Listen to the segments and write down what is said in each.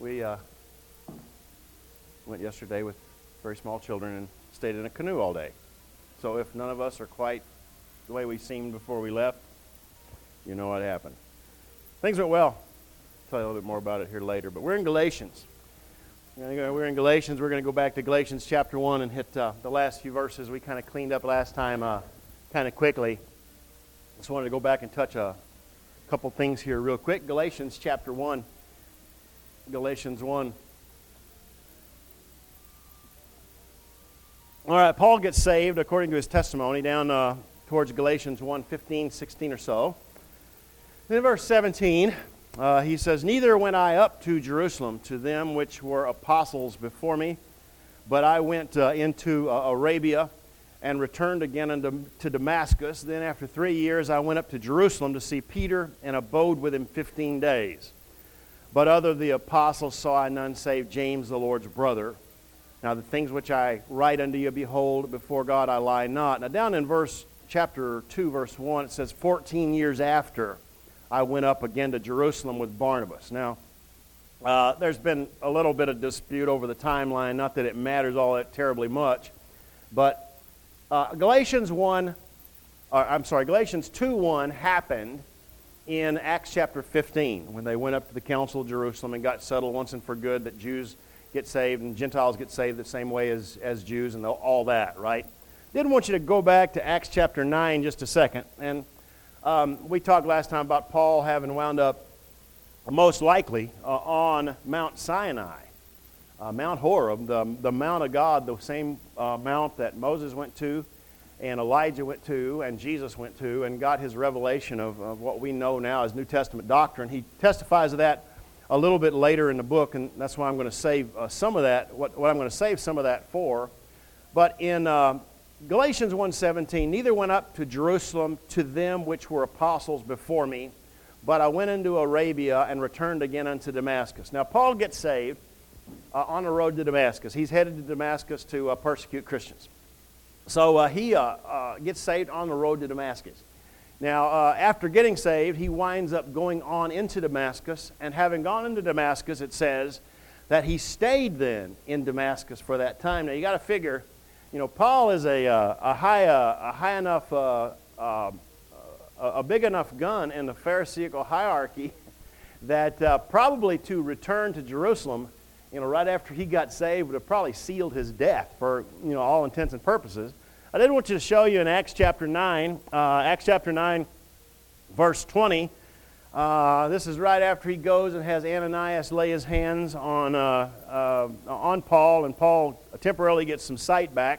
We went yesterday with very small children and stayed in a canoe all day. So if none of us are quite the way we seemed before we left, you know what happened. Things went well. I'll tell you a little bit more about it here later. But we're in Galatians. We're in Galatians. We're going to go back to Galatians chapter 1 and hit the last few verses we kind of cleaned up last time kind of quickly. Just wanted to go back and touch a couple things here real quick. Galatians chapter 1. Galatians 1. All right, Paul gets saved according to his testimony down towards Galatians 1, 15, 16 or so. Then in verse 17, he says, "Neither went I up to Jerusalem to them which were apostles before me, but I went into Arabia and returned again to Damascus. Then after 3 years I went up to Jerusalem to see Peter and abode with him 15 days. But other of the apostles saw I none save James the Lord's brother. Now the things which I write unto you, behold, before God I lie not." Now down in chapter 2, verse 1, it says, 14 years after I went up again to Jerusalem with Barnabas. Now, there's been a little bit of dispute over the timeline, not that it matters all that terribly much, but Galatians 2:1 happened in Acts chapter 15 when they went up to the Council of Jerusalem and got settled once and for good that Jews get saved and Gentiles get saved the same way as Jews and all that, right? Didn't want you to go back to Acts chapter 9 just a second. And we talked last time about Paul having wound up most likely on Mount Sinai, Mount Horeb, the Mount of God, the same mount that Moses went to and Elijah went to and Jesus went to and got his revelation of what we know now as New Testament doctrine. He testifies of that a little bit later in the book, and that's why I'm going to save some of that, what I'm going to save some of that for. But in Galatians 1:17, "Neither went up to Jerusalem to them which were apostles before me, but I went into Arabia and returned again unto Damascus." Now, Paul gets saved on the road to Damascus. He's headed to Damascus to persecute Christians. So he gets saved on the road to Damascus. Now, after getting saved, he winds up going on into Damascus, and having gone into Damascus, it says that he stayed then in Damascus for that time. Now, you got to figure, Paul is a high enough, a big enough gun in the Pharisaical hierarchy that probably to return to Jerusalem, right after he got saved, would have probably sealed his death for, all intents and purposes. I did want you to show you in Acts chapter 9, verse 20. This is right after he goes and has Ananias lay his hands on Paul, and Paul temporarily gets some sight back.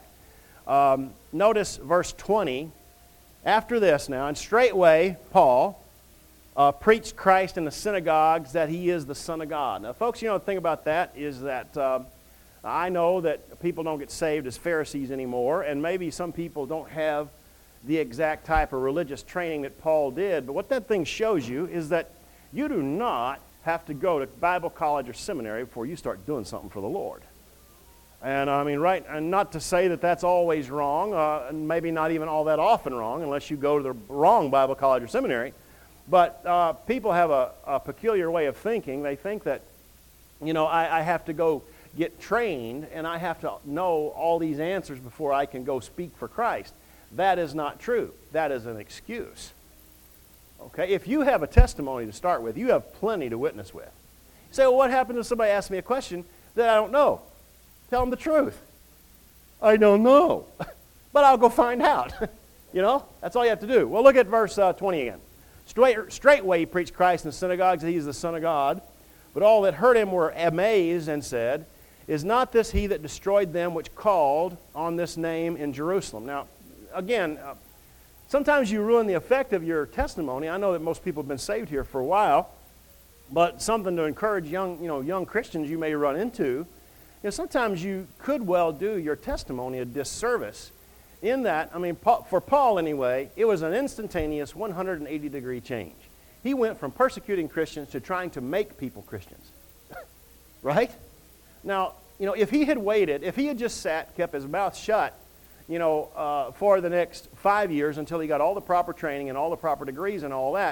Notice verse 20. After this now, and straightway Paul preached Christ in the synagogues that he is the Son of God. Now, folks, the thing about that is that I know that people don't get saved as Pharisees anymore, and maybe some people don't have the exact type of religious training that Paul did, but what that thing shows you is that you do not have to go to Bible college or seminary before you start doing something for the Lord. And right, and not to say that that's always wrong, and maybe not even all that often wrong, unless you go to the wrong Bible college or seminary, but people have a peculiar way of thinking. They think that, I have to go get trained, and I have to know all these answers before I can go speak for Christ. That is not true. That is an excuse. Okay? If you have a testimony to start with, you have plenty to witness with. You say, well, what happens if somebody asks me a question that I don't know? Tell them the truth. I don't know. But I'll go find out. That's all you have to do. Well, look at verse 20 again. Straightway he preached Christ in the synagogues that he is the Son of God. But all that heard him were amazed and said, "Is not this he that destroyed them which called on this name in Jerusalem?" Now, again, sometimes you ruin the effect of your testimony. I know that most people have been saved here for a while, but something to encourage young Christians you may run into. Sometimes you could well do your testimony a disservice in that, for Paul anyway, it was an instantaneous 180-degree change. He went from persecuting Christians to trying to make people Christians. Right? Now, if he had waited, if he had just kept his mouth shut, for the next 5 years until he got all the proper training and all the proper degrees and all that,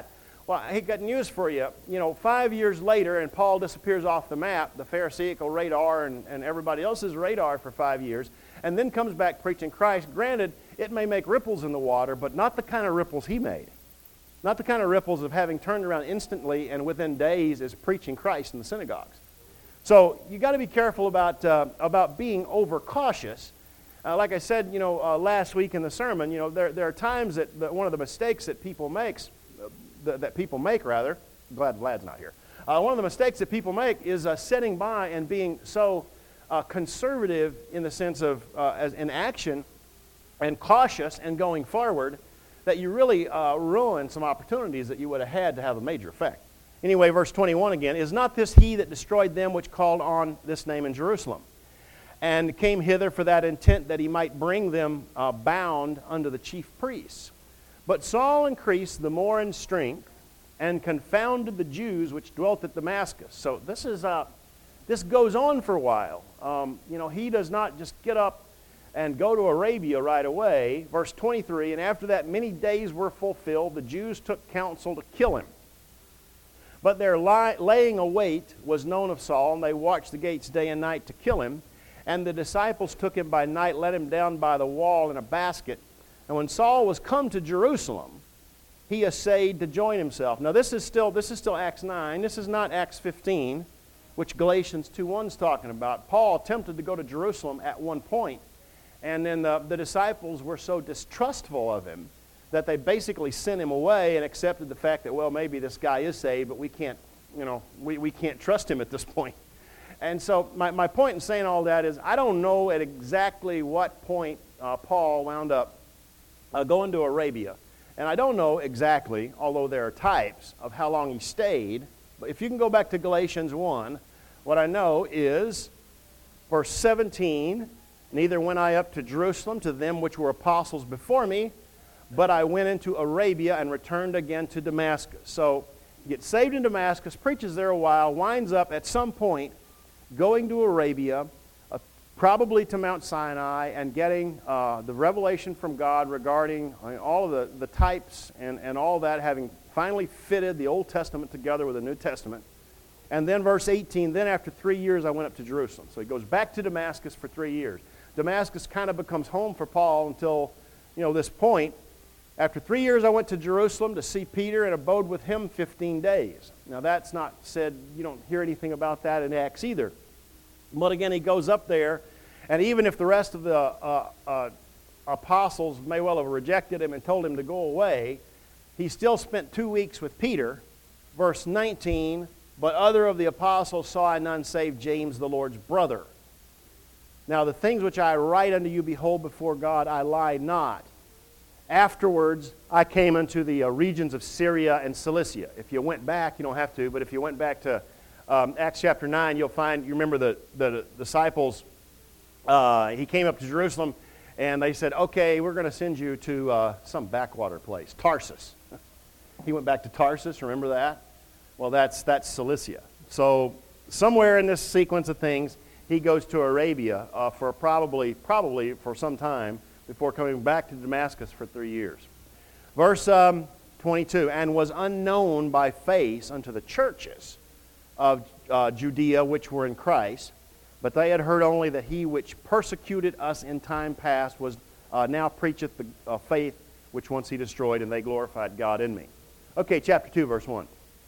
Well, I got news for you. 5 years later, and Paul disappears off the map, the Pharisaical radar and everybody else's radar for 5 years, and then comes back preaching Christ. Granted, it may make ripples in the water, but not the kind of ripples he made. Not the kind of ripples of having turned around instantly and within days is preaching Christ in the synagogues. So you got to be careful about being overcautious. Like I said, last week in the sermon, there are times that one of the mistakes that people make. Glad Vlad's not here. One of the mistakes that people make is sitting by and being so conservative in the sense of as in action and cautious and going forward that you really ruin some opportunities that you would have had to have a major effect. Anyway, verse 21 again, is not this he that destroyed them which called on this name in Jerusalem, and came hither for that intent that he might bring them bound unto the chief priests? But Saul increased the more in strength, and confounded the Jews which dwelt at Damascus. So this goes on for a while. He does not just get up and go to Arabia right away. Verse 23, and after that many days were fulfilled, the Jews took counsel to kill him. But their laying await was known of Saul, and they watched the gates day and night to kill him. And the disciples took him by night, let him down by the wall in a basket. And when Saul was come to Jerusalem, he essayed to join himself. Now this is still Acts 9. This is not Acts 15, which Galatians 2:1 is talking about. Paul attempted to go to Jerusalem at one point, and then the disciples were so distrustful of him that they basically sent him away and accepted the fact that, well, maybe this guy is saved, but we can't trust him at this point. And so my point in saying all that is I don't know at exactly what point Paul wound up going to Arabia. And I don't know exactly, although there are types, of how long he stayed. But if you can go back to Galatians 1, what I know is, verse 17, neither went I up to Jerusalem to them which were apostles before me, but I went into Arabia and returned again to Damascus. So he gets saved in Damascus, preaches there a while, winds up at some point going to Arabia, probably to Mount Sinai, and getting the revelation from God regarding all of the types and all that, having finally fitted the Old Testament together with the New Testament. And then verse 18, then after 3 years I went up to Jerusalem. So he goes back to Damascus for 3 years. Damascus kind of becomes home for Paul until this point. After 3 years I went to Jerusalem to see Peter and abode with him 15 days. Now that's not said, you don't hear anything about that in Acts either. But again, he goes up there, and even if the rest of the apostles may well have rejected him and told him to go away, he still spent 2 weeks with Peter. Verse 19, but other of the apostles saw I none save James the Lord's brother. Now the things which I write unto you, behold, before God I lie not. Afterwards I came unto the regions of Syria and Cilicia. If you went back, you don't have to, but if you went back to Acts chapter 9, you'll find, you remember the disciples, he came up to Jerusalem, and they said, okay, we're going to send you to some backwater place, Tarsus. He went back to Tarsus, remember that? Well, that's Cilicia. So somewhere in this sequence of things, he goes to Arabia for probably for some time before coming back to Damascus for 3 years. Verse 22, and was unknown by face unto the churches of Judea which were in Christ, but they had heard only that he which persecuted us in time past was now preacheth the faith which once he destroyed, and they glorified God in me. Okay, chapter 2, verse 1.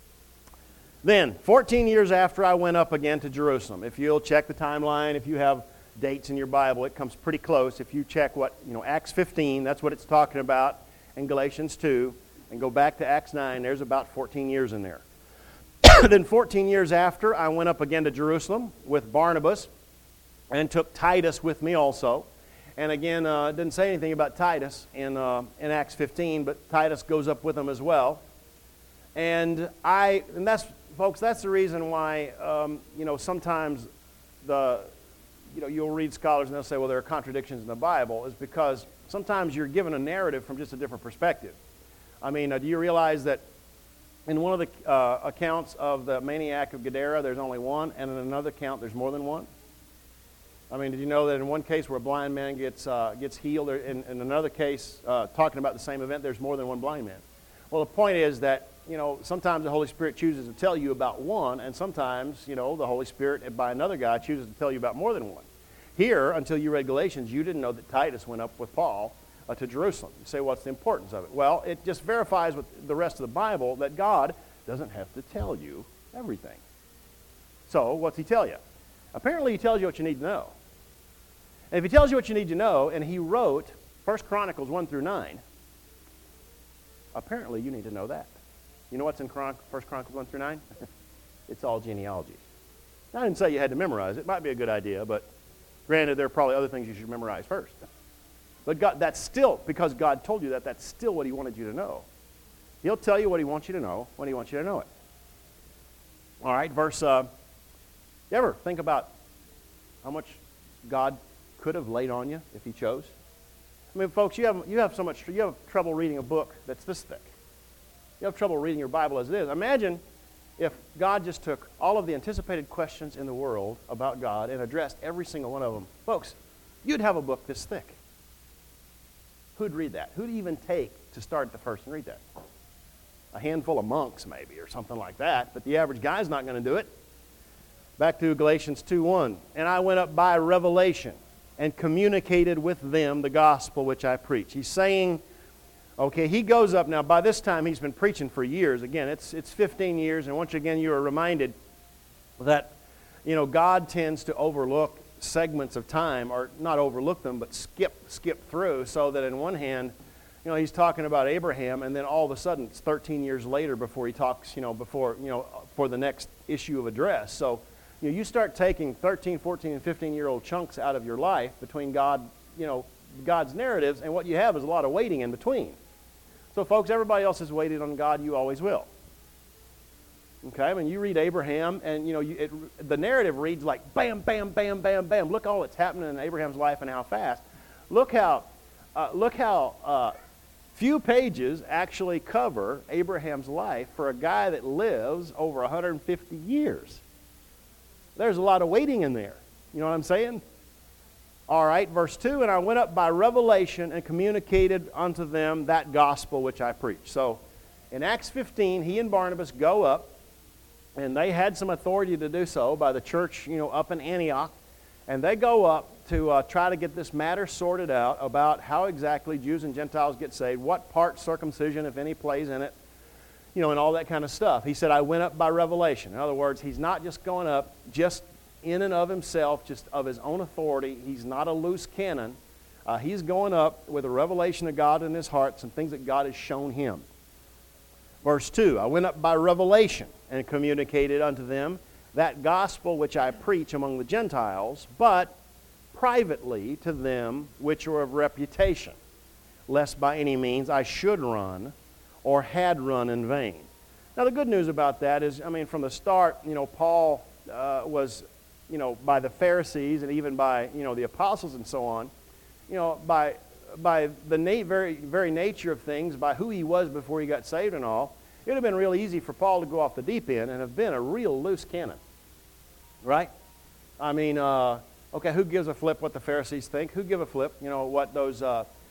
Then, 14 years after I went up again to Jerusalem. If you'll check the timeline, if you have dates in your Bible, it comes pretty close. If you check Acts 15, that's what it's talking about, and Galatians 2, and go back to Acts 9, there's about 14 years in there. Then 14 years after, I went up again to Jerusalem with Barnabas and took Titus with me also. And again, it didn't say anything about Titus in Acts 15, but Titus goes up with them as well. And that's, folks, that's the reason why, sometimes you'll read scholars and they'll say, well, there are contradictions in the Bible, is because sometimes you're given a narrative from just a different perspective. I mean, do you realize that in one of the accounts of the maniac of Gadara, there's only one, and in another account, there's more than one? I mean, did you know that in one case where a blind man gets healed, in another case, talking about the same event, there's more than one blind man? Well, the point is that sometimes the Holy Spirit chooses to tell you about one, and sometimes, the Holy Spirit, by another guy, chooses to tell you about more than one. Here, until you read Galatians, you didn't know that Titus went up with Paul to Jerusalem. You say, what's the importance of it? Well, it just verifies with the rest of the Bible that God doesn't have to tell you everything. So, what's he tell you? Apparently, he tells you what you need to know. And if he tells you what you need to know, and he wrote 1 Chronicles 1 through 9, apparently you need to know that. You know what's in 1 Chronicles 1 through 9? It's all genealogy. Now, I didn't say you had to memorize it. It might be a good idea, but granted, there are probably other things you should memorize first. But God, that's still, because God told you that, that's still what he wanted you to know. He'll tell you what he wants you to know when he wants you to know it. All right, you ever think about how much God could have laid on you if he chose? I mean, folks, you have trouble reading a book that's this thick. You have trouble reading your Bible as it is. Imagine if God just took all of the anticipated questions in the world about God and addressed every single one of them. Folks, you'd have a book this thick. Who'd read that? Who'd even take to start at the first and read that? A handful of monks maybe, or something like that, but the average guy's not going to do it. Back to Galatians 2:1. And I went up by revelation and communicated with them the gospel which I preach. He's saying, okay, he goes up now. By this time, he's been preaching for years. Again, it's 15 years, and once again, you are reminded that, God tends to overlook segments of time, or not overlook them, but skip through, so that in one hand, he's talking about Abraham, and then all of a sudden, it's 13 years later before he talks, for the next issue of address. So, you start taking 13, 14, and 15-year-old chunks out of your life between God's narratives, and what you have is a lot of waiting in between. So, folks, everybody else has waited on God. You always will. Okay? I mean, you read Abraham, and, the narrative reads like bam, bam, bam, bam, bam. Look all that's happening in Abraham's life and how fast. Look how few pages actually cover Abraham's life for a guy that lives over 150 years. There's a lot of waiting in there. You know what I'm saying? All right, verse 2, and I went up by revelation and communicated unto them that gospel which I preach. So in Acts 15, he and Barnabas go up, and they had some authority to do so by the church, up in Antioch. And they go up to try to get this matter sorted out about how exactly Jews and Gentiles get saved, what part circumcision, if any, plays in it, and all that kind of stuff. He said, I went up by revelation. In other words, he's not just going up just in and of himself, just of his own authority. He's not a loose cannon. He's going up with a revelation of God in his heart, some things that God has shown him. Verse 2, I went up by revelation and communicated unto them that gospel which I preach among the Gentiles, but privately to them which are of reputation, lest by any means I should run or had run in vain. Now, the good news about that is, from the start, Paul was, by the Pharisees and even by, the apostles and so on, by the very, very nature of things, by who he was before he got saved and all, it would have been real easy for Paul to go off the deep end and have been a real loose cannon, right? Okay, who gives a flip what the Pharisees think? Who give a flip, what those,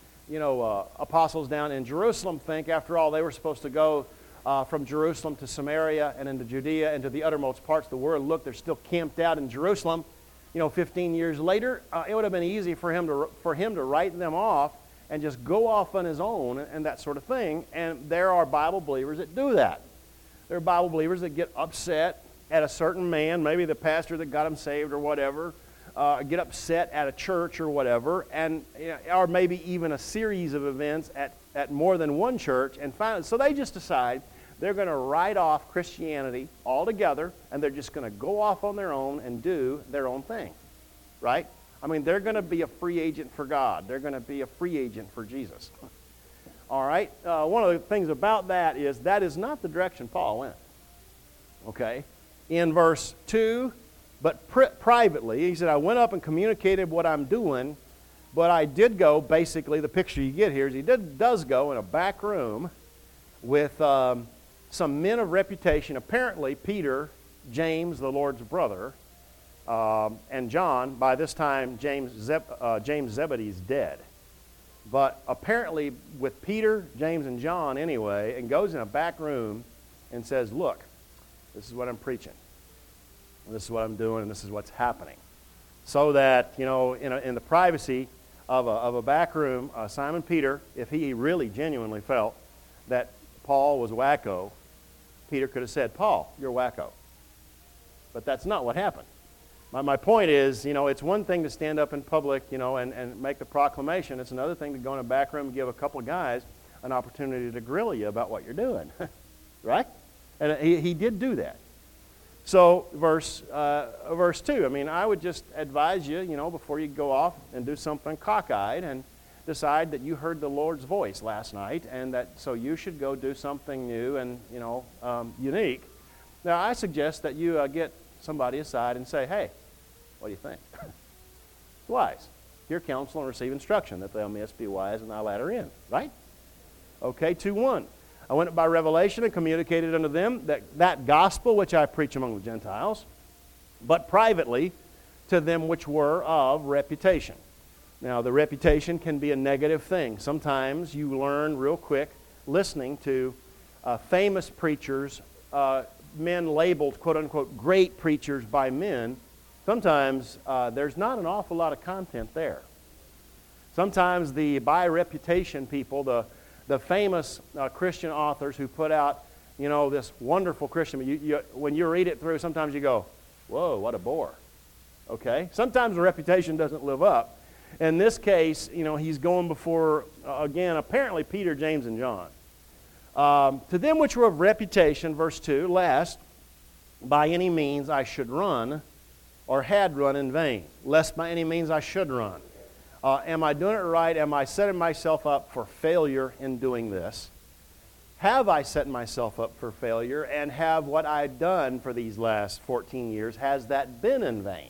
apostles down in Jerusalem think? After all, they were supposed to go from Jerusalem to Samaria and into Judea and to the uttermost parts of the world. Look, they're still camped out in Jerusalem. 15 years later, it would have been easy for him to write them off and just go off on his own and that sort of thing. And there are Bible believers that do that. There are Bible believers that get upset at a certain man, maybe the pastor that got him saved or whatever, get upset at a church or whatever, and or maybe even a series of events at more than one church, and finally, so they just decide they're going to write off Christianity altogether, and they're just going to go off on their own and do their own thing, right? They're going to be a free agent for God. They're going to be a free agent for Jesus. All right? One of the things about that is not the direction Paul went. Okay? In verse 2, but privately, he said, I went up and communicated what I'm doing, but I did go, basically, the picture you get here is he does go in a back room with some men of reputation, apparently Peter, James, the Lord's brother, and John. By this time, James Zebedee's dead. But apparently with Peter, James, and John anyway, and goes in a back room and says, look, this is what I'm preaching, and this is what I'm doing, and this is what's happening. So that, in the privacy of a back room, Simon Peter, if he really genuinely felt that Paul was wacko, Peter could have said, Paul, you're wacko. But that's not what happened. My point is, it's one thing to stand up in public, and make the proclamation. It's another thing to go in a back room and give a couple of guys an opportunity to grill you about what you're doing. Right? And he did do that. So, verse 2, I would just advise you, before you go off and do something cockeyed and decide that you heard the Lord's voice last night, and that so you should go do something new and, unique. Now, I suggest that you get somebody aside and say, hey, what do you think? Wise. Hear counsel and receive instruction, that thou mayest be wise in thy latter end. Right? Okay, 2:1. I went by revelation and communicated unto them that gospel which I preach among the Gentiles, but privately to them which were of reputation. Now, the reputation can be a negative thing. Sometimes you learn real quick listening to famous preachers, men labeled, quote-unquote, great preachers by men. Sometimes there's not an awful lot of content there. Sometimes the by reputation people, the famous Christian authors who put out, this wonderful Christian, when you read it through, sometimes you go, whoa, what a bore. Okay? Sometimes the reputation doesn't live up. In this case, he's going before, again, apparently Peter, James, and John. To them which were of reputation, verse 2, lest by any means I should run, or had run in vain, lest by any means I should run. Am I doing it right? Am I setting myself up for failure in doing this? Have I set myself up for failure, and have what I've done for these last 14 years, has that been in vain?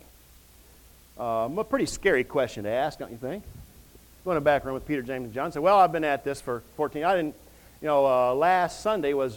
A pretty scary question to ask, don't you think? Going to back room with Peter, James, and John, say, well, I've been at this for 14 years. Last Sunday was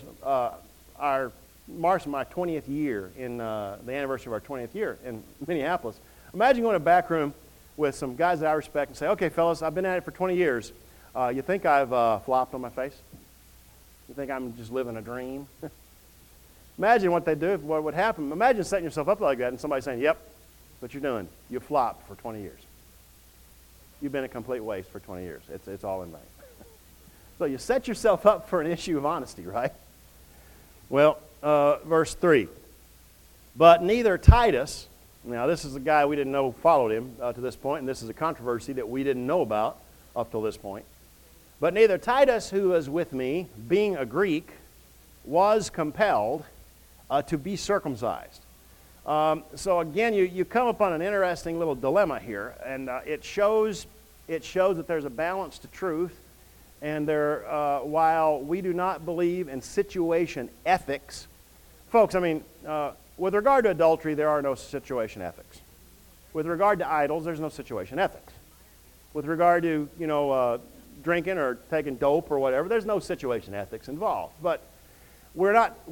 marks my 20th year in the anniversary of our 20th year in Minneapolis. Imagine going to a back room with some guys that I respect and say, okay, fellas, I've been at it for 20 years. You think I've flopped on my face? You think I'm just living a dream? Imagine what they do, what would happen. Imagine setting yourself up like that and somebody saying, yep, that's what you're doing. You flopped for 20 years. You've been a complete waste for 20 years. It's all in vain. So you set yourself up for an issue of honesty, right? Well, verse 3. But neither Titus, now this is a guy we didn't know followed him to this point, and this is a controversy that we didn't know about up till this point. But neither Titus, who was with me, being a Greek, was compelled to be circumcised. So again, you come upon an interesting little dilemma here, and it shows that there's a balance to truth. And while we do not believe in situation ethics, folks, with regard to adultery, there are no situation ethics. With regard to idols, there's no situation ethics. With regard to, drinking or taking dope or whatever, there's no situation ethics involved. But we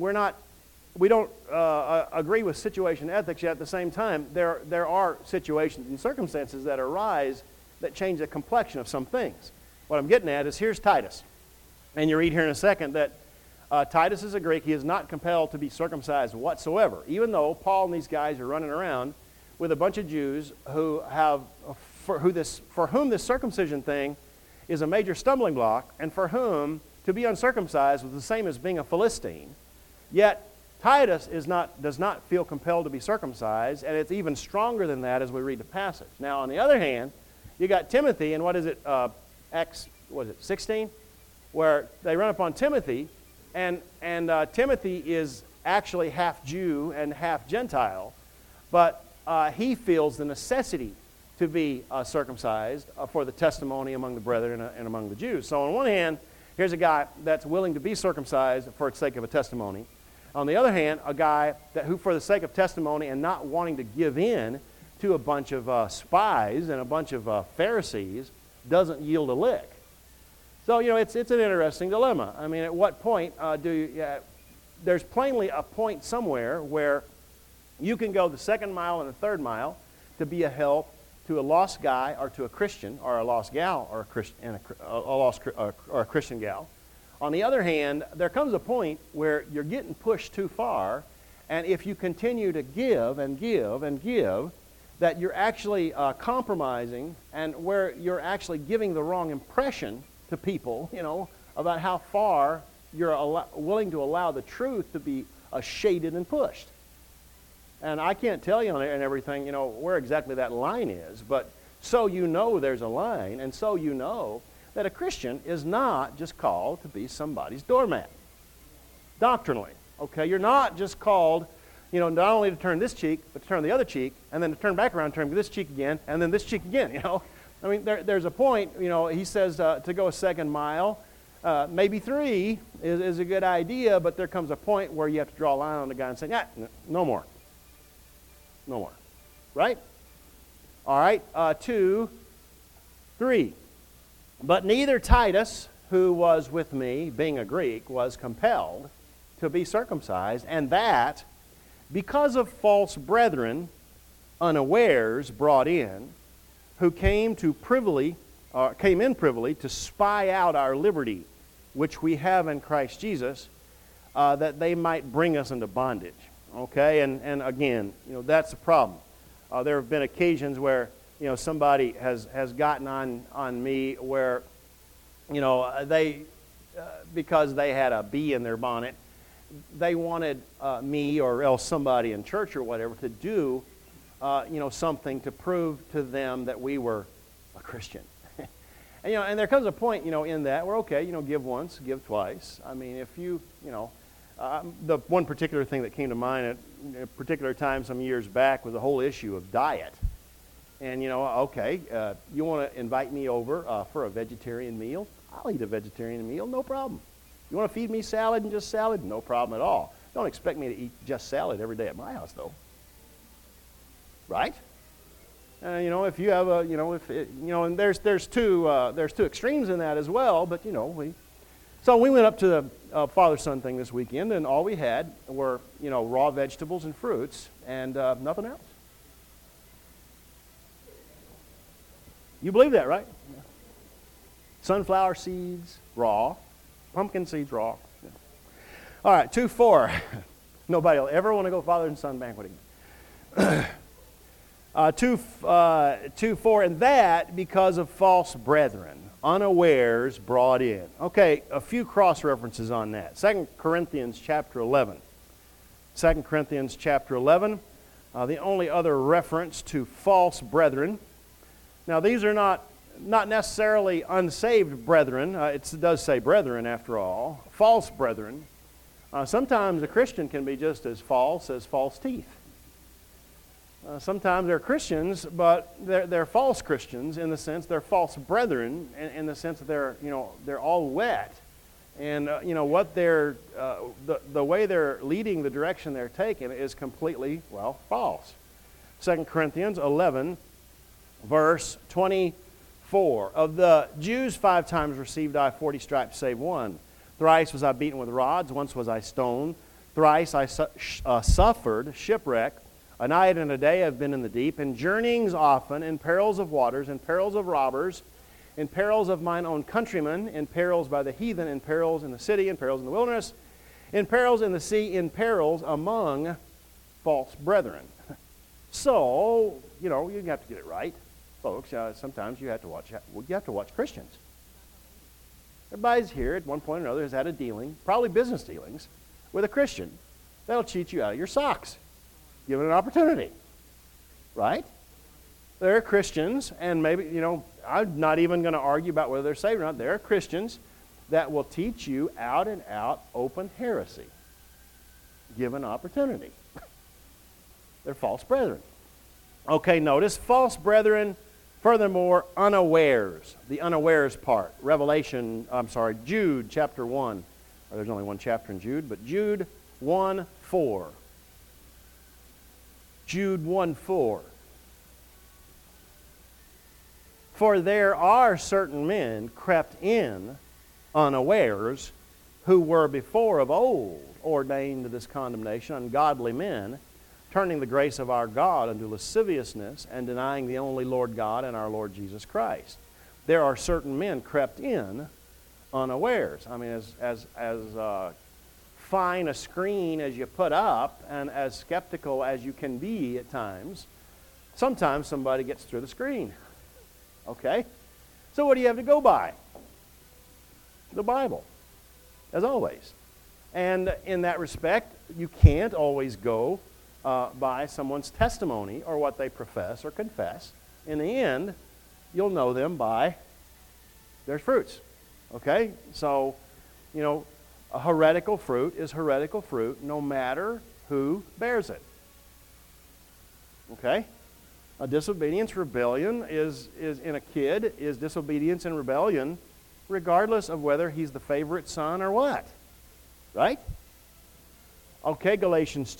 don't agree with situation ethics, yet at the same time, there are situations and circumstances that arise that change the complexion of some things. What I'm getting at is, here's Titus. And you read here in a second that Titus is a Greek. He is not compelled to be circumcised whatsoever, even though Paul and these guys are running around with a bunch of Jews who for whom this circumcision thing is a major stumbling block, and for whom to be uncircumcised was the same as being a Philistine. Yet Titus does not feel compelled to be circumcised, and it's even stronger than that as we read the passage. Now, on the other hand, you got Timothy, and what is it, Acts 16, where they run upon Timothy, and Timothy is actually half Jew and half Gentile, but he feels the necessity to be circumcised for the testimony among the brethren and among the Jews. So on one hand, here's a guy that's willing to be circumcised for the sake of a testimony. On the other hand, a guy who for the sake of testimony and not wanting to give in to a bunch of spies and a bunch of Pharisees doesn't yield a lick. So, it's an interesting dilemma. At what point there's plainly a point somewhere where you can go the second mile and the third mile to be a help to a lost guy or to a Christian or a lost gal or a Christian gal. On the other hand, there comes a point where you're getting pushed too far, and if you continue to give and give and give, that you're actually compromising, and where you're actually giving the wrong impression to people, about how far you're willing to allow the truth to be shaded and pushed. And I can't tell you on and everything, where exactly that line is, but so there's a line, and so that a Christian is not just called to be somebody's doormat. Doctrinally, okay? You're not just called, not only to turn this cheek, but to turn the other cheek, and then to turn back around, turn this cheek again, and then this cheek again, I mean, there's a point, he says to go a second mile. Maybe 3 is a good idea, but there comes a point where you have to draw a line on the guy and say, no more. No more. Right? All right, 2, 3. But neither Titus, who was with me, being a Greek, was compelled to be circumcised, and that because of false brethren, unawares brought in, who came in privily to spy out our liberty, which we have in Christ Jesus, that they might bring us into bondage. Okay, and again, that's the problem. There have been occasions where somebody has gotten on me where they because they had a bee in their bonnet, they wanted me or else somebody in church or whatever to do something to prove to them that we were a Christian. And there comes a point in that where okay, give once, give twice. I mean, if the one particular thing that came to mind at a particular time some years back was the whole issue of diet. And, okay, you want to invite me over for a vegetarian meal? I'll eat a vegetarian meal, no problem. You want to feed me salad and just salad? No problem at all. Don't expect me to eat just salad every day at my house, though. Right? If you have and there's two extremes in that as well, but, So we went up to the Father-Son thing this weekend, and all we had were, raw vegetables and fruits, and nothing else. You believe that, right? Yeah. Sunflower seeds, raw. Pumpkin seeds, raw. Yeah. All right, 2:4. Nobody will ever want to go Father and Son banqueting. 2:4, and that because of false brethren, unawares brought in. Okay, a few cross references on that. 2 Corinthians chapter 11. 2 Corinthians chapter 11, the only other reference to false brethren. Now, these are not necessarily unsaved brethren. It does say brethren after all. False brethren. Sometimes a Christian can be just as false teeth. Sometimes they're Christians, but they're false Christians in the sense they're false brethren in the sense that they're all wet, and what they're the way they're leading, the direction they're taking is completely false. 2 Corinthians 11, verse 24. Of the Jews 5 times received I 40 stripes save one. Thrice was I beaten with rods. Once was I stoned. Thrice I suffered shipwreck. A night and a day have been in the deep, in journeyings often, in perils of waters, in perils of robbers, in perils of mine own countrymen, in perils by the heathen, in perils in the city, in perils in the wilderness, in perils in the sea, in perils among false brethren. So, you have to get it right, folks. Sometimes you have to watch Christians. Everybody's here at one point or another has had a dealing, probably business dealings, with a Christian that'll cheat you out of your socks. Given an opportunity, right? There are Christians, and maybe, I'm not even going to argue about whether they're saved or not. There are Christians that will teach you out and out open heresy, given opportunity. They're false brethren. Okay, notice false brethren, furthermore, unawares, the unawares part. Jude chapter 1. There's only one chapter in Jude, but Jude 1:4. Jude 1:4. For there are certain men crept in unawares, who were before of old ordained to this condemnation, ungodly men, turning the grace of our God unto lasciviousness, and denying the only Lord God and our Lord Jesus Christ. There are certain men crept in unawares. I mean, as fine a screen as you put up and as skeptical as you can be at times, sometimes somebody gets through the screen. Okay? So what do you have to go by? The Bible, as always. And in that respect, you can't always go by someone's testimony or what they profess or confess. In the end, you'll know them by their fruits. Okay? So, a heretical fruit is heretical fruit no matter who bears it. Okay? A disobedience, rebellion is in a kid is disobedience and rebellion regardless of whether he's the favorite son or what. Right? Okay, Galatians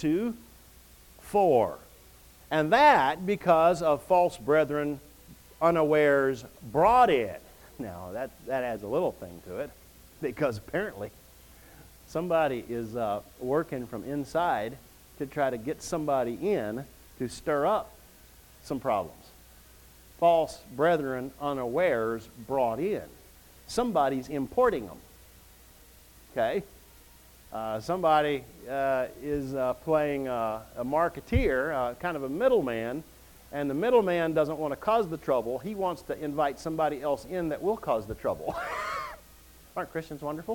2:4. And that because of false brethren unawares brought in. Now, that adds a little thing to it, because apparently somebody is working from inside to try to get somebody in to stir up some problems. False brethren unawares brought in. Somebody's importing them. Okay? Somebody is playing a marketeer, kind of a middleman, and the middleman doesn't want to cause the trouble. He wants to invite somebody else in that will cause the trouble. Aren't Christians wonderful?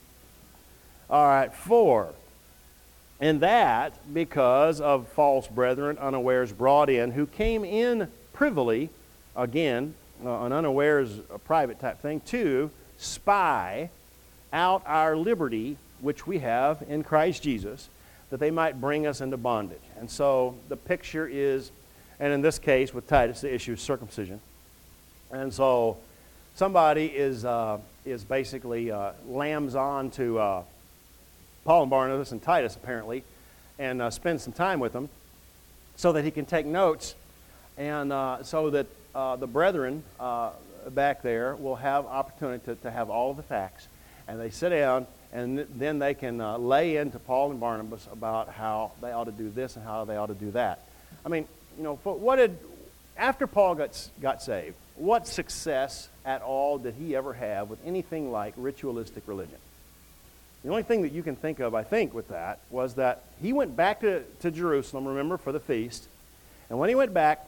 All right, 4. And that because of false brethren unawares brought in, who came in privily, again, an unawares a private type thing, to spy out our liberty which we have in Christ Jesus, that they might bring us into bondage. And so the picture is, and in this case with Titus, the issue is circumcision. And so somebody is basically lambs on to Paul and Barnabas and Titus apparently, and spends some time with them so that he can take notes, and so that the brethren back there will have opportunity to have all of the facts, and they sit down, and then they can lay into Paul and Barnabas about how they ought to do this and how they ought to do that. I mean, after Paul got saved, what success at all did he ever have with anything like ritualistic religion? The only thing that you can think of, I think, with that was that he went back to Jerusalem, remember, for the feast. And when he went back,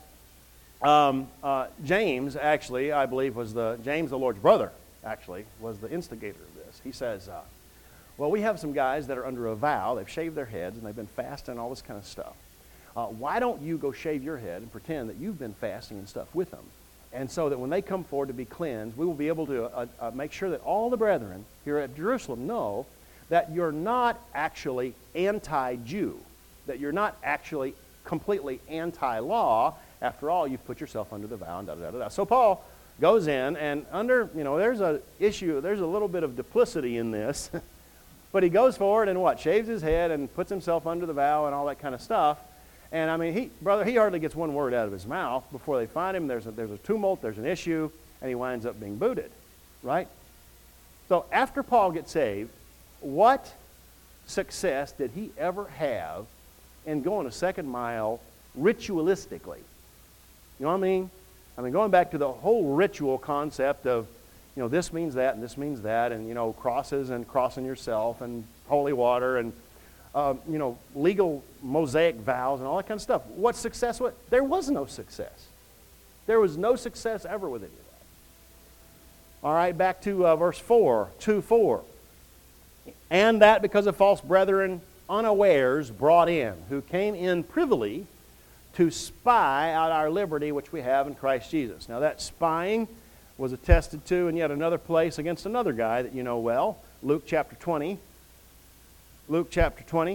James, actually, I believe, James, the Lord's brother, actually, was the instigator of this. He says, well, we have some guys that are under a vow. They've shaved their heads, and they've been fasting and all this kind of stuff. Why don't you go shave your head and pretend that you've been fasting and stuff with them? And so that when they come forward to be cleansed, we will be able to make sure that all the brethren here at Jerusalem know that you're not actually anti-Jew, that you're not actually completely anti-law. After all, you've put yourself under the vow and da-da-da-da. So Paul goes in, and there's a little bit of duplicity in this, but he goes forward and shaves his head and puts himself under the vow and all that kind of stuff. And I mean, he hardly gets one word out of his mouth before they find him. There's a tumult, there's an issue, and he winds up being booted, right? So after Paul gets saved, what success did he ever have in going a second mile ritualistically? You know what I mean? I mean, going back to the whole ritual concept of, this means that and this means that, and, crosses and crossing yourself and holy water and, legal Mosaic vows and all that kind of stuff. What success was? There was no success. There was no success ever with any of that. All right, back to verse 4, 2:4. And that because of false brethren unawares brought in, who came in privily to spy out our liberty which we have in Christ Jesus. Now that spying was attested to in yet another place against another guy that you know well, Luke chapter 20. Luke chapter 20,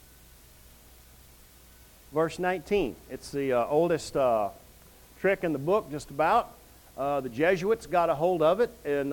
verse 19. It's the oldest trick in the book, just about. The Jesuits got a hold of it and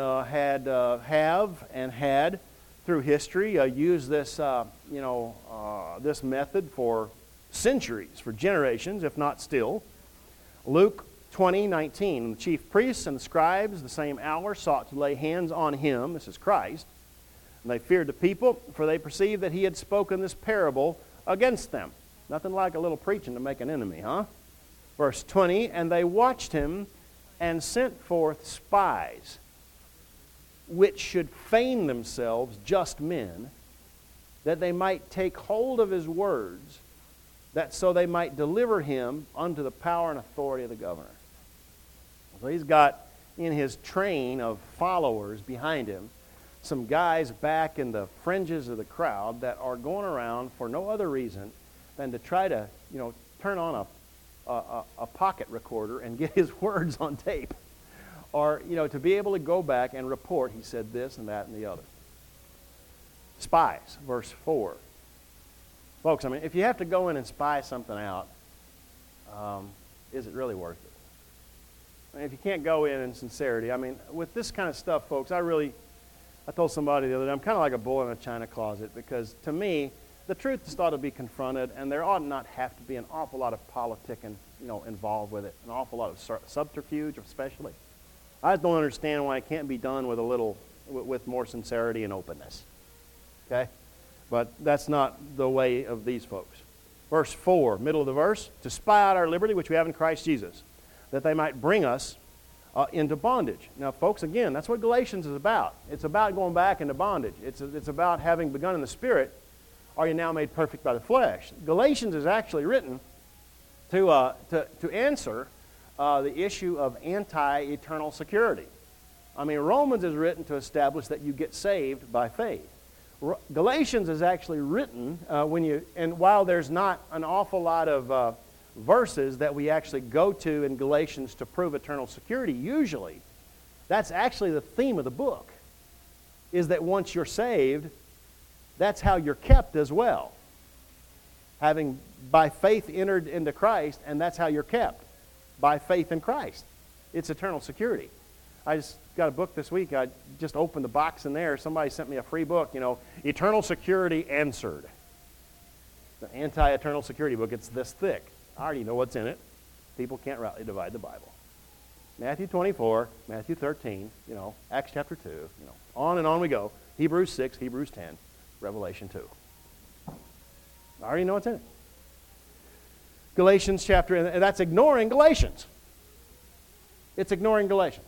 had through history used this this method for centuries, for generations, if not still. Luke 20:19. The chief priests and the scribes the same hour sought to lay hands on him, this is Christ, and they feared the people, for they perceived that he had spoken this parable against them. Nothing like a little preaching to make an enemy, huh? Verse 20, and they watched him and sent forth spies. which should feign themselves just men, that they might take hold of his words, that so they might deliver him unto the power and authority of the governor. So he's got in his train of followers behind him some guys back in the fringes of the crowd that are going around for no other reason than to try to, turn on a pocket recorder and get his words on tape. Or, to be able to go back and report, he said this and that and the other. Spies, verse 4. Folks, if you have to go in and spy something out, is it really worth it? If you can't go in sincerity, with this kind of stuff, folks, I told somebody the other day, I'm kind of like a bull in a china closet, because to me, the truth just ought to be confronted, and there ought not have to be an awful lot of politicking, involved with it, an awful lot of subterfuge, especially. I just don't understand why it can't be done with more sincerity and openness. Okay? But that's not the way of these folks. Verse 4, middle of the verse, to spy out our liberty which we have in Christ Jesus, that they might bring us into bondage. Now, folks, again, that's what Galatians is about. It's about going back into bondage. It's about having begun in the Spirit, are you now made perfect by the flesh. Galatians is actually written to answer the issue of anti-eternal security. Romans is written to establish that you get saved by faith. Galatians is actually written while there's not an awful lot of verses that we actually go to in Galatians to prove eternal security, usually, that's actually the theme of the book, is that once you're saved, that's how you're kept as well. Having by faith entered into Christ, and that's how you're kept, by faith in Christ. It's eternal security. I just got a book this week. I just opened the box in there. Somebody sent me a free book, Eternal Security Answered. The anti-eternal security book. It's this thick. I already know what's in it. People can't rightly divide the Bible. Matthew 24, Matthew 13, Acts chapter 2, on and on we go. Hebrews 6, Hebrews 10, Revelation 2. I already know what's in it. Galatians chapter, and that's ignoring Galatians. It's ignoring Galatians.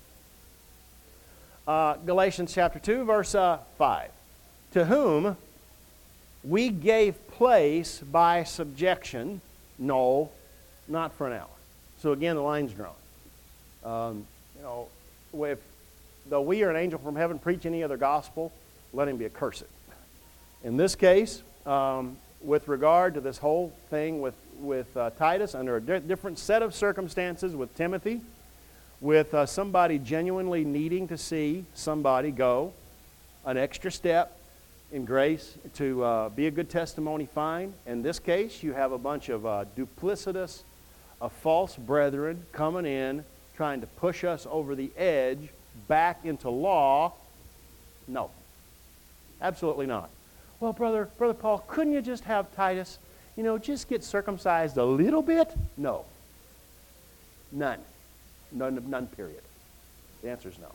Galatians chapter 2, verse 5. To whom we gave place by subjection, no, not for an hour. So again, the line's drawn. Though we are an angel from heaven preach any other gospel, let him be accursed. In this case, with regard to this whole thing with Titus, under a different set of circumstances with Timothy, with somebody genuinely needing to see somebody go an extra step in grace to be a good testimony, fine. In this case, you have a bunch of duplicitous, false brethren coming in, trying to push us over the edge back into law. No, absolutely not. Well, Brother Paul, couldn't you just have Titus, just get circumcised a little bit? No. None, period. The answer is no.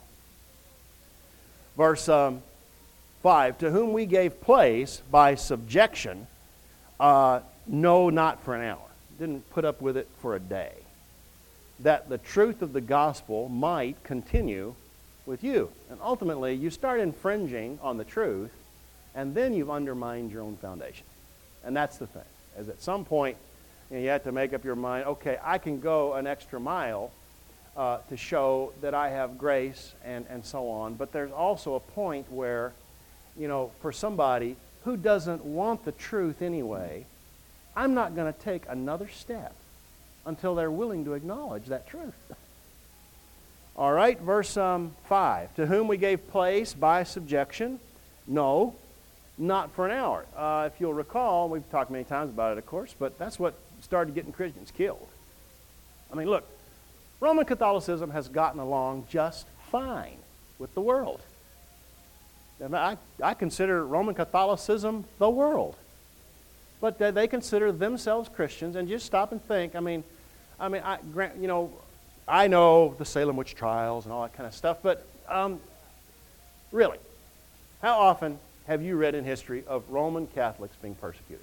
Verse 5, to whom we gave place by subjection, no, not for an hour. Didn't put up with it for a day. That the truth of the gospel might continue with you. And ultimately, you start infringing on the truth, and then you've undermined your own foundation. And that's the thing, is at some point, you have to make up your mind, okay, I can go an extra mile to show that I have grace and so on. But there's also a point where, for somebody who doesn't want the truth anyway, I'm not going to take another step until they're willing to acknowledge that truth. All right, verse 5. To whom we gave place by subjection, no, not for an hour. If you'll recall, we've talked many times about it, of course, but that's what started getting Christians killed. Look, Roman Catholicism has gotten along just fine with the world. And I consider Roman Catholicism the world. But they consider themselves Christians, and just stop and think. I know the Salem witch trials and all that kind of stuff, but really, how often have you read in history of Roman Catholics being persecuted?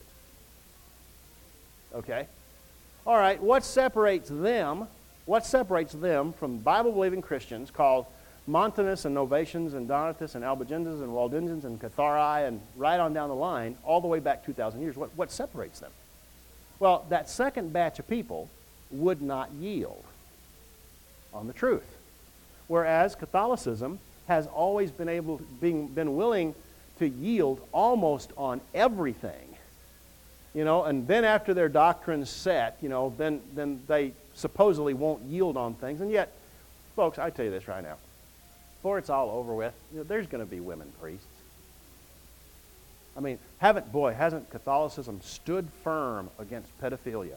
Okay? All right, what separates them from Bible-believing Christians called Montanus and Novatians and Donatus and Albigenses and Waldensians and Cathari and right on down the line, all the way back 2,000 years. What separates them? Well, that second batch of people would not yield on the truth. Whereas Catholicism has always been willing to yield almost on everything. And then after their doctrine's set, then they supposedly won't yield on things. And yet, folks, I tell you this right now. Before it's all over with, there's going to be women priests. I mean, hasn't Catholicism stood firm against pedophilia?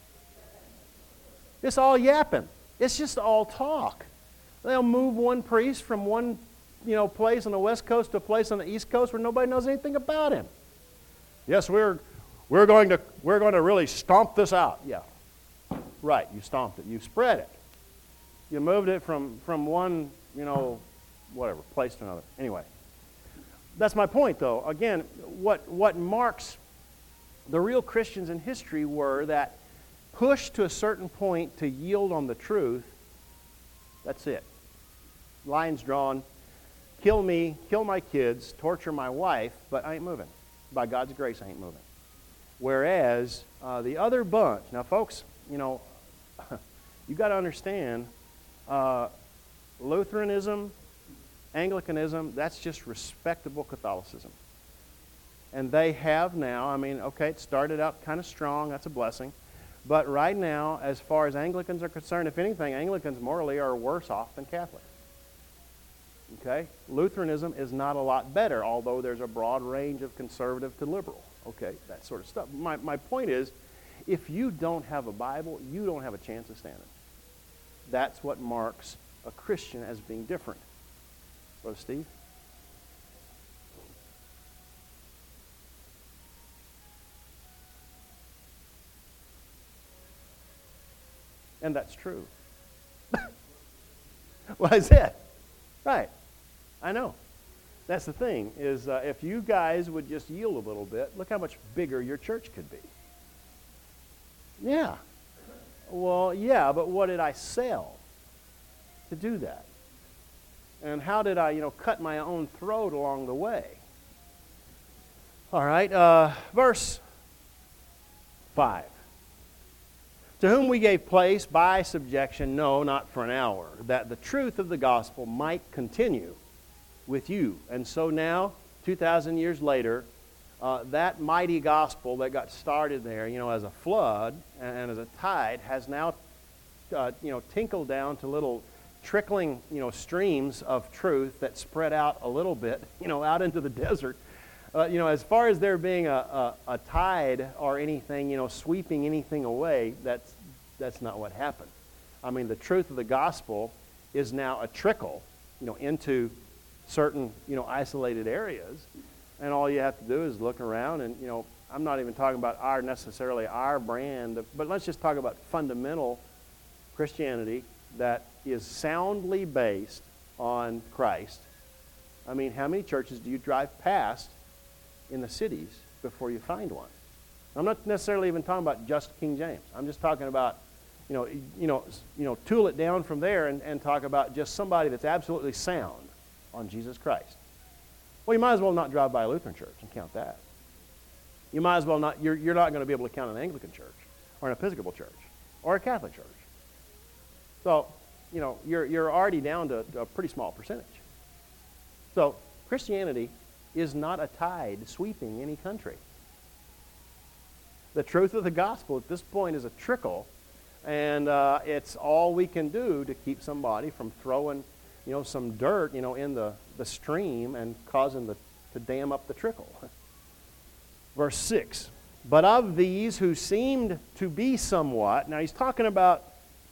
It's all yapping. It's just all talk. They'll move one priest from one, place on the West Coast to a place on the East Coast where nobody knows anything about him. Yes, we're going to really stomp this out. Yeah, right. You spread it. You moved it from one, place to another. Anyway, that's my point, though. Again, what marks the real Christians in history were that pushed to a certain point to yield on the truth. That's it. Lines drawn. Kill me, kill my kids, torture my wife, but I ain't moving. By God's grace, I ain't moving. Whereas the other bunch, now folks, you got to understand, Lutheranism, Anglicanism, that's just respectable Catholicism. And they have now, it started out kind of strong, that's a blessing. But right now, as far as Anglicans are concerned, if anything, Anglicans morally are worse off than Catholics. Okay? Lutheranism is not a lot better, although there's a broad range of conservative to liberal. Okay, that sort of stuff. My point is, if you don't have a Bible, you don't have a chance of standing. That's what marks a Christian as being different. Brother Steve? And that's true. Well, I said, right. I know. That's the thing, is if you guys would just yield a little bit, look how much bigger your church could be. Yeah. Well, yeah, but what did I sell to do that? And how did I, cut my own throat along the way? All right, verse 5. To whom we gave place by subjection, no, not for an hour, that the truth of the gospel might continue with you. And so now, 2,000 years later, that mighty gospel that got started there, as a flood and as a tide, has now, tinkled down to little trickling, streams of truth that spread out a little bit, out into the desert. As far as there being a tide or anything, sweeping anything away, that's not what happened. The truth of the gospel is now a trickle, into certain, isolated areas. And all you have to do is look around and, I'm not even talking about necessarily our brand, but let's just talk about fundamental Christianity that is soundly based on Christ. How many churches do you drive past in the cities before you find one? I'm not necessarily even talking about just King James. I'm just talking about, tool it down from there and talk about just somebody that's absolutely sound on Jesus Christ. Well, you might as well not drive by a Lutheran church and count that. You might as well not, you're not going to be able to count an Anglican church or an Episcopal church or a Catholic church. So, you're already down to a pretty small percentage. So, Christianity is not a tide sweeping any country. The truth of the gospel at this point is a trickle, and it's all we can do to keep somebody from throwing, some dirt, in the stream and causing to dam up the trickle. Verse 6, but of these who seemed to be somewhat, now he's talking about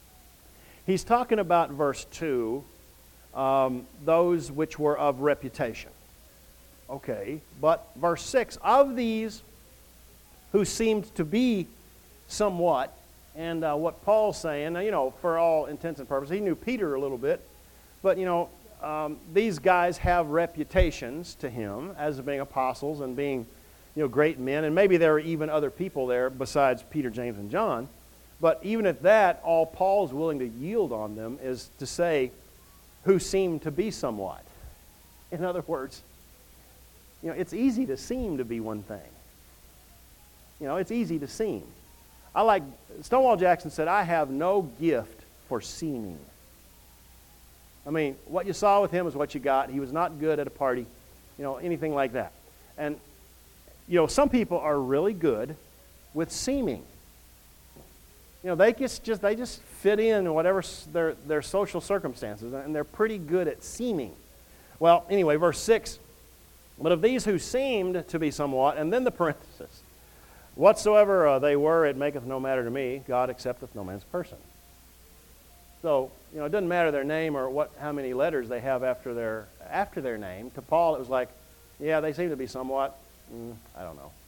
verse 2, those which were of reputation. Okay, but verse 6, of these who seemed to be somewhat, and what Paul's saying, for all intents and purposes, he knew Peter a little bit, but, these guys have reputations to him as being apostles and being, great men, and maybe there are even other people there besides Peter, James, and John, but even at that, all Paul's willing to yield on them is to say, who seem to be somewhat. In other words, it's easy to seem to be one thing. It's easy to seem. Stonewall Jackson said, I have no gift for seeming. I mean, what you saw with him is what you got. He was not good at a party, anything like that. And, some people are really good with seeming. They just fit in whatever their social circumstances, and they're pretty good at seeming. Well, anyway, verse 6, but of these who seemed to be somewhat, and then the parenthesis, whatsoever they were, it maketh no matter to me, God accepteth no man's person. So, it doesn't matter their name or how many letters they have after their name. To Paul, it was like, yeah, they seem to be somewhat, I don't know.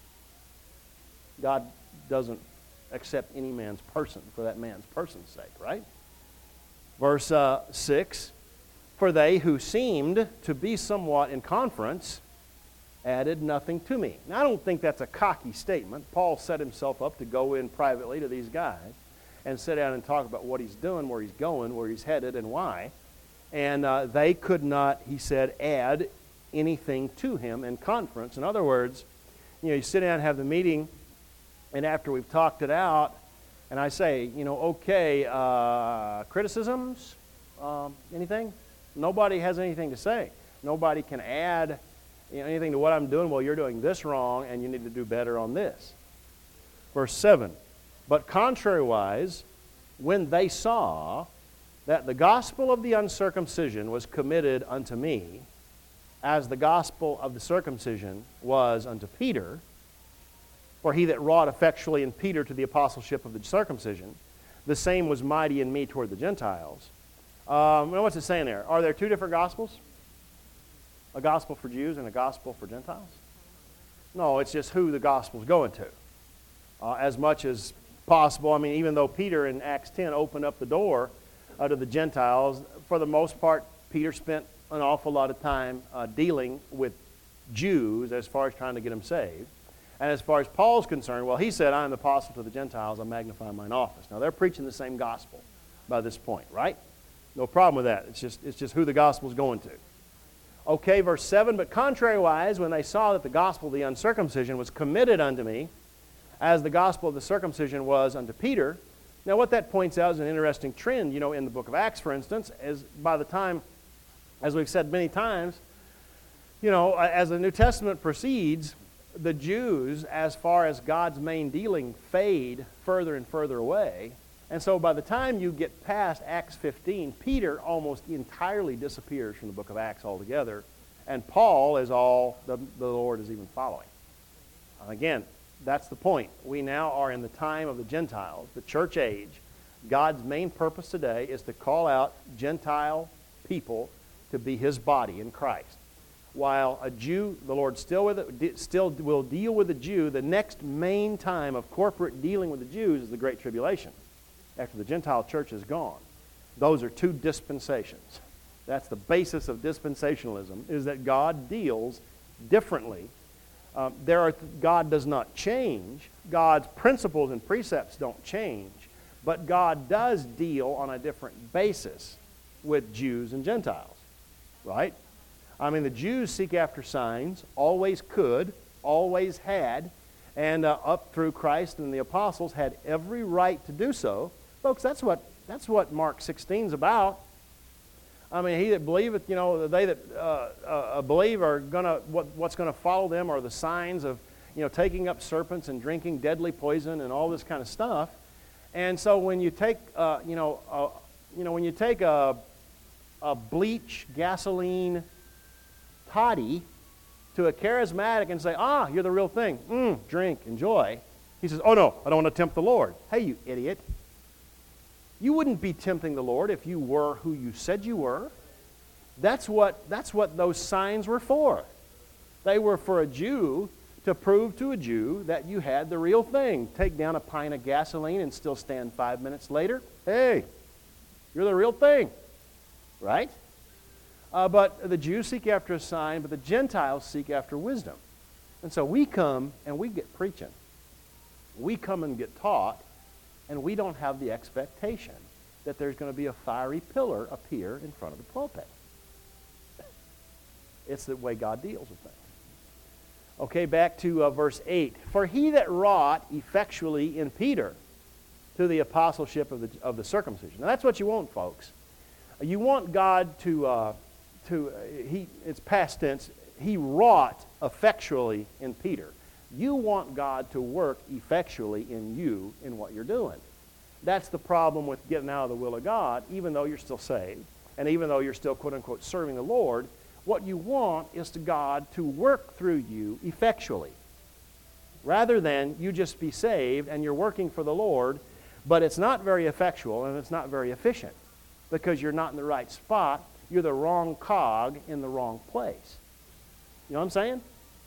God doesn't accept any man's person for that man's person's sake, right? Verse 6, for they who seemed to be somewhat in conference added nothing to me. Now, I don't think that's a cocky statement. Paul set himself up to go in privately to these guys and sit down and talk about what he's doing, where he's going, where he's headed, and why. And they could not, he said, add anything to him in conference. In other words, you sit down and have the meeting, and after we've talked it out, and I say, okay, criticisms, anything? Nobody has anything to say. Nobody can add anything to what I'm doing. Well, you're doing this wrong, and you need to do better on this. Verse 7, but contrariwise, when they saw that the gospel of the uncircumcision was committed unto me, as the gospel of the circumcision was unto Peter, for he that wrought effectually in Peter to the apostleship of the circumcision, the same was mighty in me toward the Gentiles. What's it saying there? Are there two different gospels? A gospel for Jews and a gospel for Gentiles? No, it's just who the gospel's going to. As much as possible. I mean, even though Peter in Acts 10 opened up the door to the Gentiles, for the most part, Peter spent an awful lot of time dealing with Jews as far as trying to get them saved. And as far as Paul's concerned, well, he said, I am the apostle to the Gentiles, I magnify mine office. Now, they're preaching the same gospel by this point, right? No problem with that. It's just who the gospel's going to. Okay, verse 7, but contrariwise, when they saw that the gospel of the uncircumcision was committed unto me, as the gospel of the circumcision was unto Peter. Now, what that points out is an interesting trend, in the book of Acts, for instance, as by the time, as we've said many times, as the New Testament proceeds, the Jews, as far as God's main dealing, fade further and further away. And so by the time you get past Acts 15, Peter almost entirely disappears from the book of Acts altogether, and Paul is all the Lord is even following. Again, that's the point. We now are in the time of the Gentiles, the church age. God's main purpose today is to call out Gentile people to be His body in Christ. While a Jew, the Lord still will deal with the Jew, the next main time of corporate dealing with the Jews is the Great Tribulation, after the Gentile church is gone. Those are two dispensations. That's the basis of dispensationalism, is that God deals differently. God does not change. God's principles and precepts don't change. But God does deal on a different basis with Jews and Gentiles. Right? I mean, the Jews seek after signs, always could, always had, and up through Christ and the apostles had every right to do so. Folks, that's what Mark 16 is about. I mean, he that believeth, they that believe are what's going to follow them are the signs of, taking up serpents and drinking deadly poison and all this kind of stuff. And so when you take, when you take a bleach gasoline toddy to a charismatic and say, you're the real thing. Drink, enjoy. He says, oh no, I don't want to tempt the Lord. Hey, you idiot. You wouldn't be tempting the Lord if you were who you said you were. That's what those signs were for. They were for a Jew to prove to a Jew that you had the real thing. Take down a pint of gasoline and still stand 5 minutes later. Hey, you're the real thing. Right? But the Jews seek after a sign, but the Gentiles seek after wisdom. And so we come and we get preaching. We come and get taught, and we don't have the expectation that there's going to be a fiery pillar appear in front of the pulpit. It's the way God deals with things. Okay, back to verse 8. For he that wrought effectually in Peter to the apostleship of the circumcision. Now that's what you want, folks. You want God it's past tense, he wrought effectually in Peter. You want God to work effectually in you in what you're doing. That's the problem with getting out of the will of God, even though you're still saved, and even though you're still, quote-unquote, serving the Lord. What you want is to God to work through you effectually, rather than you just be saved and you're working for the Lord, but it's not very effectual and it's not very efficient because you're not in the right spot. You're the wrong cog in the wrong place. You know what I'm saying?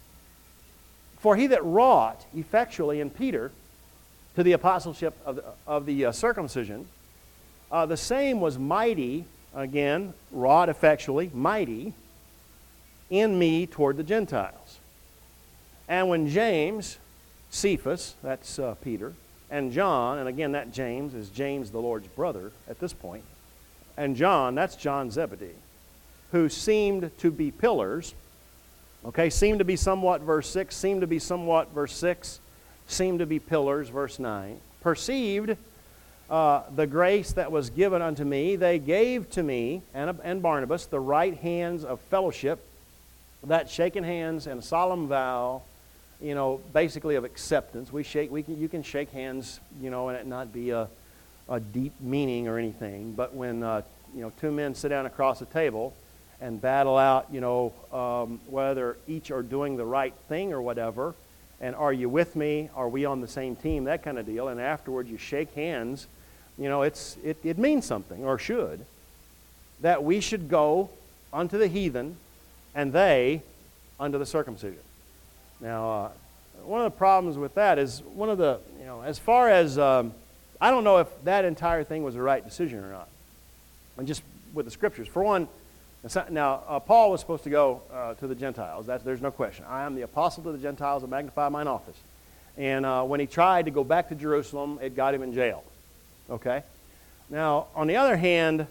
For he that wrought effectually in Peter to the apostleship of the circumcision, the same was mighty, again, wrought effectually, mighty, in me toward the Gentiles. And when James, Cephas, that's Peter, and John, and again that James is James the Lord's brother at this point, and John, that's John Zebedee, who seemed to be pillars, okay, seemed to be somewhat, verse 6, seemed to be somewhat, verse 6, seemed to be pillars, verse 9, perceived the grace that was given unto me, they gave to me and Barnabas the right hands of fellowship, that shaking hands and solemn vow, you know, basically of acceptance. You can shake hands, you know, and it not be a deep meaning or anything. But when two men sit down across a table and battle out, whether each are doing the right thing or whatever, and are you with me? Are we on the same team? That kind of deal. And afterwards you shake hands. You know, it means something, or should, that we should go unto the heathen and they unto the circumcision. Now, one of the problems with that is as far as, I don't know if that entire thing was the right decision or not. And just with the scriptures. For one, now, Paul was supposed to go to the Gentiles. There's no question. I am the apostle to the Gentiles, I magnify mine office. And when he tried to go back to Jerusalem, it got him in jail. Okay? Now, on the other hand,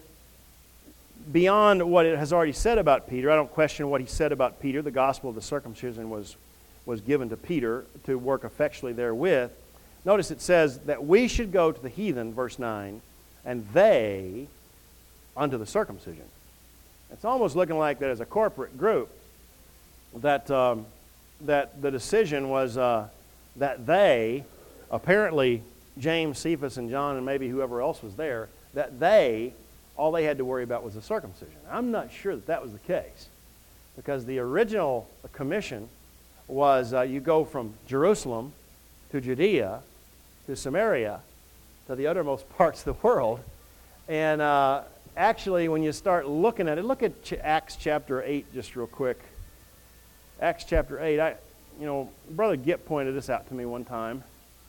beyond what it has already said about Peter, I don't question what he said about Peter. The gospel of the circumcision was given to Peter to work effectually therewith. Notice it says that we should go to the heathen, verse 9, and they unto the circumcision. It's almost looking like that as a corporate group that the decision was that they, apparently James, Cephas, and John, and maybe whoever else was there, that all they had to worry about was the circumcision. I'm not sure that was the case, because the original commission was you go from Jerusalem to Judea to Samaria to the uttermost parts of the world. And actually, when you start looking at it, look at Acts chapter 8 just real quick. Acts chapter 8. Brother Gipp pointed this out to me one time.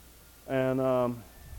And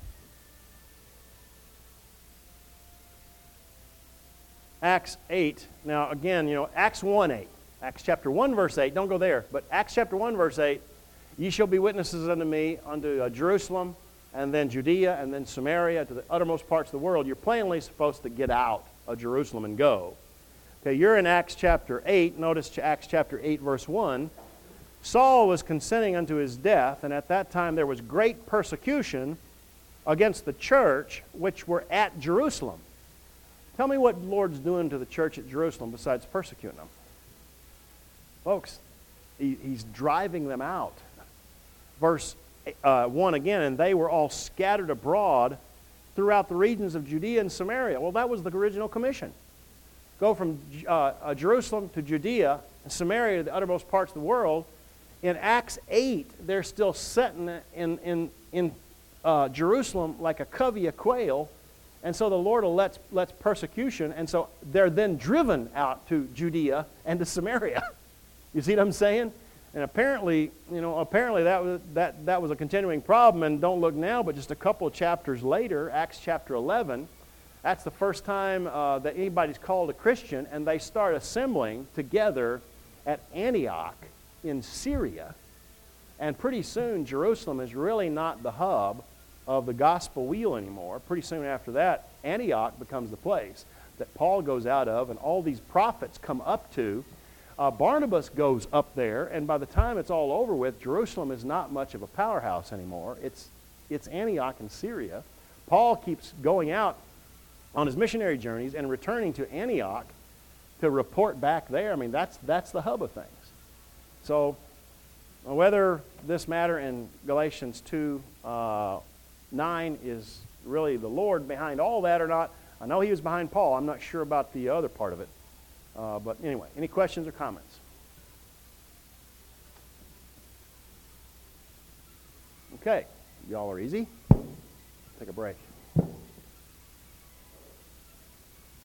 Acts 8. Now, again, Acts 1:8. Acts chapter 1, verse 8. Don't go there. But Acts chapter 1, verse 8. Ye shall be witnesses unto me, unto Jerusalem, and then Judea, and then Samaria, to the uttermost parts of the world. You're plainly supposed to get out of Jerusalem and go. Okay, you're in Acts chapter 8. Notice Acts chapter 8, verse 1. Saul was consenting unto his death, and at that time there was great persecution against the church which were at Jerusalem. Tell me what the Lord's doing to the church at Jerusalem besides persecuting them. Folks, he's driving them out. Verse 1 again, and they were all scattered abroad throughout the regions of Judea and Samaria. Well, that was the original commission. Go from Jerusalem to Judea and Samaria to the uttermost parts of the world. In Acts 8, they're still sitting in Jerusalem like a covey of quail, and so the Lord lets persecution, and so they're then driven out to Judea and to Samaria. You see what I'm saying? And apparently that was a continuing problem. And don't look now, but just a couple of chapters later, Acts chapter 11, that's the first time that anybody's called a Christian, and they start assembling together at Antioch in Syria. And pretty soon, Jerusalem is really not the hub of the gospel wheel anymore. Pretty soon after that, Antioch becomes the place that Paul goes out of, and all these prophets come up to. Barnabas goes up there, and by the time it's all over with, Jerusalem is not much of a powerhouse anymore. It's Antioch in Syria. Paul keeps going out on his missionary journeys and returning to Antioch to report back there. I mean, that's the hub of things. So whether this matter in Galatians 2:9 is really the Lord behind all that or not, I know he was behind Paul. I'm not sure about the other part of it. But anyway, any questions or comments? Okay, y'all are easy. Take a break.